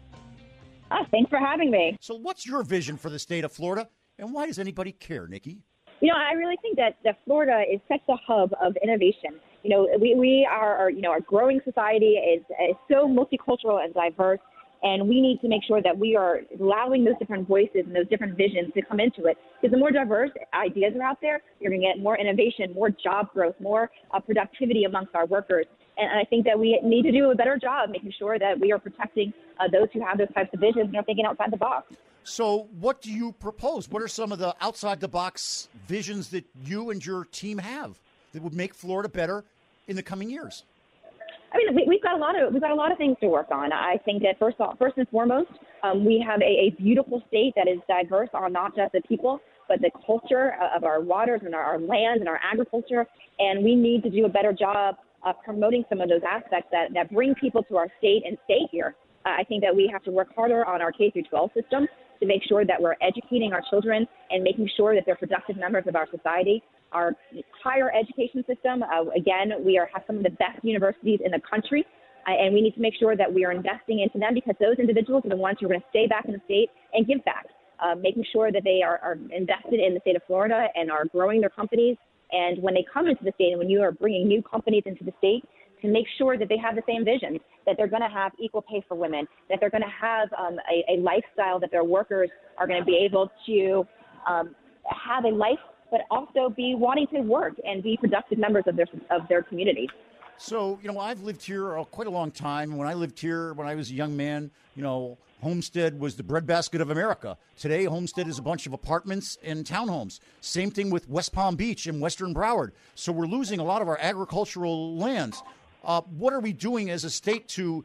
Thanks for having me. So what's your vision for the state of Florida, and why does anybody care, Nikki? You know, I really think that Florida is such a hub of innovation. You know, we are, our growing society is so multicultural and diverse, and we need to make sure that we are allowing those different voices and those different visions to come into it. Because the more diverse ideas are out there, you're going to get more innovation, more job growth, more productivity amongst our workers. And I think that we need to do a better job making sure that we are protecting those who have those types of visions and are thinking outside the box. So what do you propose? What are some of the outside-the-box visions that you and your team have that would make Florida better in the coming years? I mean, we've got a lot of things to work on. I think that first and foremost, we have a beautiful state that is diverse on not just the people, but the culture of our waters and our lands and our agriculture. And we need to do a better job of promoting some of those aspects that bring people to our state and stay here. I think that we have to work harder on our K-12 system to make sure that we're educating our children and making sure that they're productive members of our society. Our higher education system, again, we have some of the best universities in the country, and we need to make sure that we are investing into them because those individuals are the ones who are going to stay back in the state and give back, making sure that they are invested in the state of Florida and are growing their companies. And when they come into the state and when you are bringing new companies into the state, to make sure that they have the same vision, that they're going to have equal pay for women, that they're going to have a lifestyle that their workers are going to be able to have a life, but also be wanting to work and be productive members of their community. So, I've lived here quite a long time. When I lived here, when I was a young man, Homestead was the breadbasket of America. Today, Homestead is a bunch of apartments and townhomes. Same thing with West Palm Beach and Western Broward. So we're losing a lot of our agricultural lands. What are we doing as a state to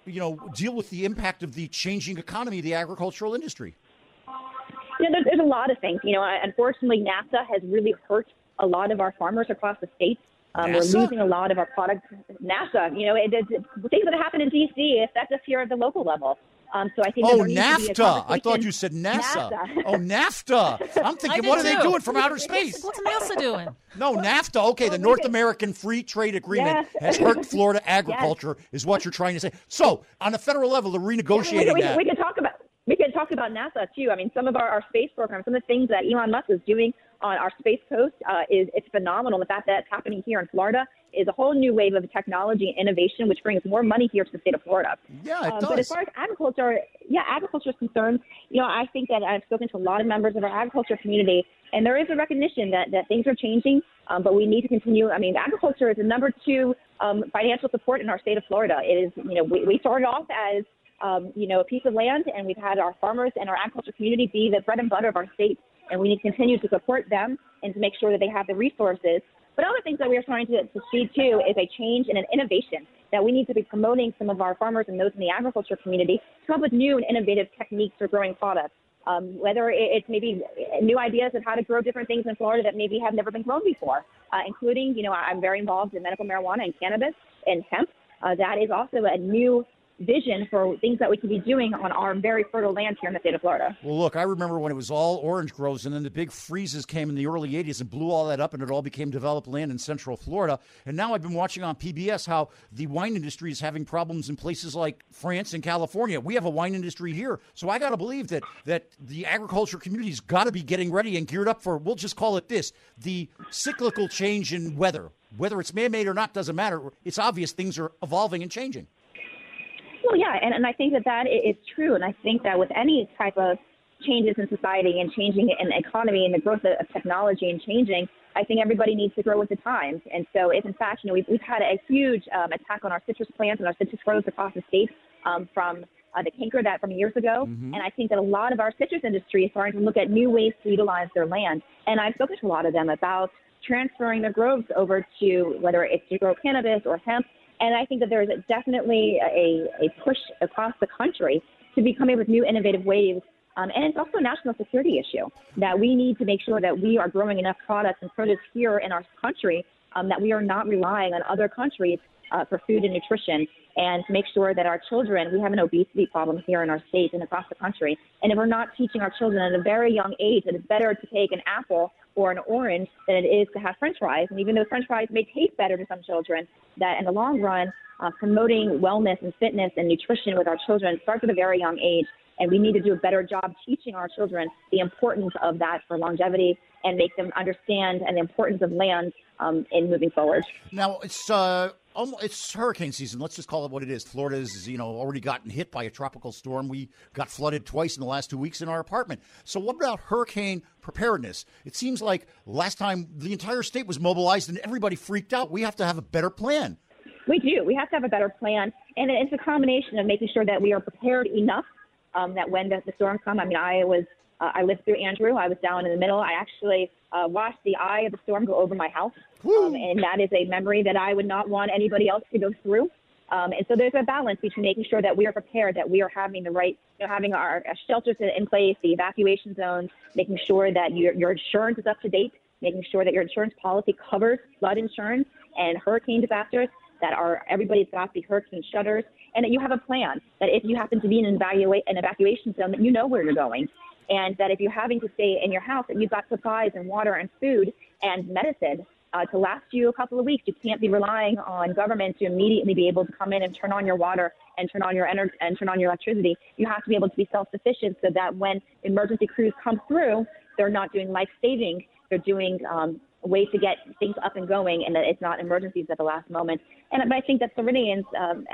deal with the impact of the changing economy of the agricultural industry? There's a lot of things. Unfortunately, NAFTA has really hurt a lot of our farmers across the state. We're losing a lot of our products. NAFTA, things that happen in D.C. affect us here at the local level. So I think. Oh, NAFTA! I thought you said NASA. Oh, NAFTA! I'm thinking, what are they doing from outer space? What's NASA doing? No, NAFTA. Okay, the North American Free Trade Agreement has hurt Florida agriculture, is what you're trying to say. So, on a federal level, they're renegotiating that. We can talk about NASA too. I mean, some of our space programs, some of the things that Elon Musk is doing on our space coast it's phenomenal. The fact that it's happening here in Florida is a whole new wave of technology and innovation, which brings more money here to the state of Florida. Yeah, it does. But as far as agriculture is concerned, I think that I've spoken to a lot of members of our agriculture community, and there is a recognition that things are changing, but we need to continue. I mean, agriculture is the number 2 financial support in our state of Florida. It is, we started off as a piece of land, and we've had our farmers and our agriculture community be the bread and butter of our state, and we need to continue to support them and to make sure that they have the resources. But other things that we are trying to see, too, is a change and an innovation that we need to be promoting some of our farmers and those in the agriculture community to come up with new and innovative techniques for growing products, whether it's maybe new ideas of how to grow different things in Florida that maybe have never been grown before, including, I'm very involved in medical marijuana and cannabis and hemp. That is also a new vision for things that we could be doing on our very fertile land here in the state of Florida. Well, look, I remember when it was all orange groves, and then the big freezes came in the early 80s and blew all that up, and it all became developed land in central Florida. And now I've been watching on PBS how the wine industry is having problems in places like France and California. We have a wine industry here. So I got to believe that the agriculture community's got to be getting ready and geared up for, we'll just call it this, the cyclical change in weather. Whether it's man-made or not doesn't matter. It's obvious things are evolving and changing. Well, yeah, and I think that is true. And I think that with any type of changes in society and changing in the economy and the growth of technology and changing, I think everybody needs to grow with the times. And so if, in fact, we've had a huge attack on our citrus plants and our citrus groves across the state from the canker from years ago. Mm-hmm. And I think that a lot of our citrus industry is starting to look at new ways to utilize their land. And I've spoken to a lot of them about transferring their groves over to whether it's to grow cannabis or hemp. And I think that there is definitely a push across the country to be coming with new innovative ways. And it's also a national security issue that we need to make sure that we are growing enough products and produce here in our country that we are not relying on other countries for food and nutrition, and to make sure that our children, we have an obesity problem here in our state and across the country. And if we're not teaching our children at a very young age that it's better to take an apple or an orange than it is to have French fries, and even though French fries may taste better to some children, that in the long run, promoting wellness and fitness and nutrition with our children starts at a very young age. And we need to do a better job teaching our children the importance of that for longevity and make them understand the importance of land in moving forward. Now, it's hurricane season. Let's just call it what it is. Florida's, already gotten hit by a tropical storm. We got flooded twice in the last 2 weeks in our apartment. So what about hurricane preparedness? It seems like last time the entire state was mobilized and everybody freaked out. We have to have a better plan. We do. We have to have a better plan. And it's a combination of making sure that we are prepared enough that when the storms come. I mean, I lived through Andrew. I was down in the middle. I actually watched the eye of the storm go over my house. And that is a memory that I would not want anybody else to go through. And so there's a balance between making sure that we are prepared, that we are having the right, having our shelters in place, the evacuation zones, making sure that your insurance is up to date, making sure that your insurance policy covers flood insurance and hurricane disasters, that everybody's got the hurricane shutters, and that you have a plan, that if you happen to be in an evacuation zone, that you know where you're going. And that if you're having to stay in your house, that you've got supplies and water and food and medicine to last you a couple of weeks. You can't be relying on government to immediately be able to come in and turn on your water and turn on your energy and turn on your electricity. You have to be able to be self-sufficient so that when emergency crews come through, they're not doing life-saving. They're doing ways to get things up and going, and that it's not emergencies at the last moment. But I think that Floridians,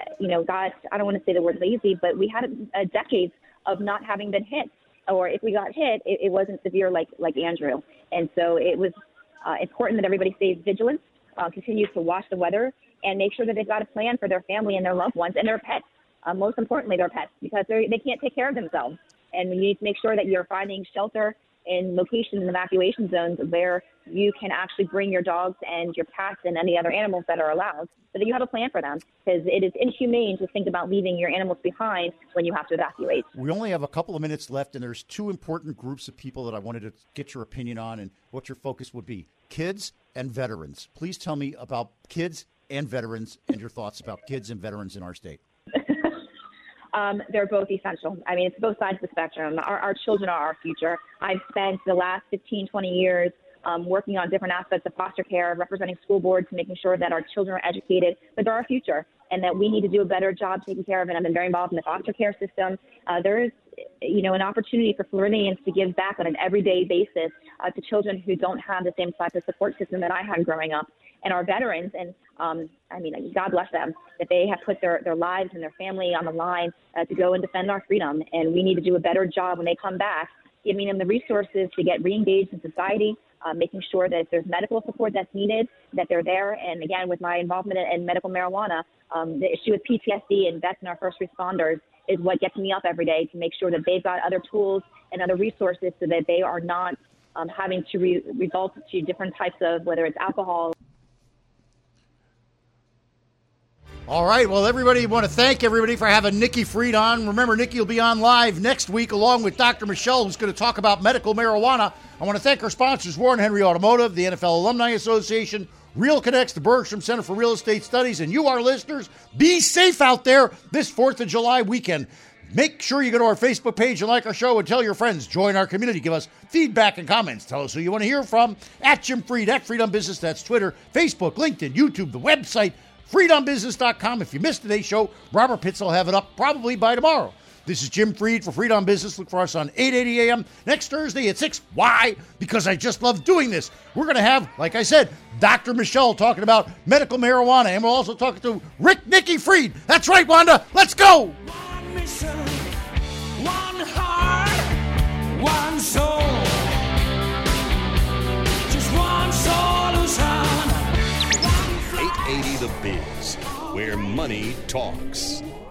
got, I don't want to say the word lazy, but we had decades of not having been hit. Or if we got hit, it wasn't severe like Andrew. And so it was important that everybody stays vigilant, continues to watch the weather, and make sure that they've got a plan for their family and their loved ones and their pets. Most importantly, their pets, because they can't take care of themselves. And we need to make sure that you're finding shelter in locations and evacuation zones where you can actually bring your dogs and your cats and any other animals that are allowed, so that you have a plan for them, because it is inhumane to think about leaving your animals behind when you have to evacuate. We only have a couple of minutes left, and there's two important groups of people that I wanted to get your opinion on and what your focus would be: kids and veterans. Please tell me about kids and veterans and your thoughts about kids and veterans in our state. They're both essential. I mean, it's both sides of the spectrum. Our children are our future. I've spent the last 15, 20 years working on different aspects of foster care, representing school boards, making sure that our children are educated, but they're our future, and that we need to do a better job taking care of it. I've been very involved in the foster care system. There is, an opportunity for Floridians to give back on an everyday basis to children who don't have the same type of support system that I had growing up. And our veterans, and God bless them, that they have put their lives and their family on the line to go and defend our freedom. And we need to do a better job when they come back, giving them the resources to get reengaged in society, making sure that if there's medical support that's needed, that they're there. And again, with my involvement in medical marijuana, the issue with PTSD and vets and our first responders is what gets me up every day, to make sure that they've got other tools and other resources so that they are not having to resort to different types of, whether it's alcohol. All right. Well, everybody, want to thank everybody for having Nikki Fried on. Remember, Nikki will be on live next week along with Dr. Michelle, who's going to talk about medical marijuana. I want to thank our sponsors, Warren Henry Automotive, the NFL Alumni Association, Real Connects, the Bergstrom Center for Real Estate Studies, and you, our listeners, be safe out there this 4th of July weekend. Make sure you go to our Facebook page and like our show and tell your friends. Join our community. Give us feedback and comments. Tell us who you want to hear from. At Jim Fried, at Freedom Business. That's Twitter, Facebook, LinkedIn, YouTube, the website, freedombusiness.com. If you missed today's show, Robert Pitts will have it up probably by tomorrow. This is Jim Fried for Freedom Business. Look for us on 8:80 a.m. next Thursday at 6. Why? Because I just love doing this. We're going to have, like I said, Dr. Michelle talking about medical marijuana, and we'll also talk to Nikki Fried. That's right, Wanda. Let's go. One mission, one heart, one soul. Just one solution. 880 The Biz, where money talks.